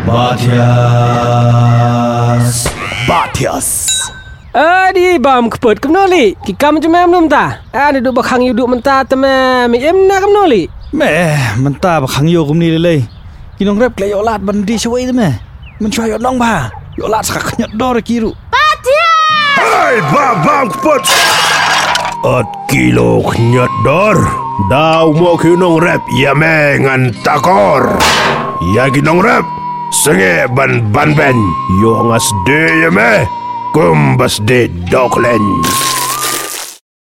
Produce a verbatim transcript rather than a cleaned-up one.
Batias Batias Adi bam keput ke menoli. Kika macam mana mentah? Ada duduk bakang you duduk mentah teman. Mi em nak ke menoli? Meh, mentah bakang you kum ni lelai. Kinong rap klay yolat bandi sewai tu meh. Mencuai yot nong ba. Yolat sakak kenyat dor kiru. Batias! Hai bam keput. At kilo kenyat dor. Daw mo kinong rap ya meh ngan takor. Ya kinong rap. Senge ban ban ben. Yo ngas de ya meh. Kumbas de Docklands.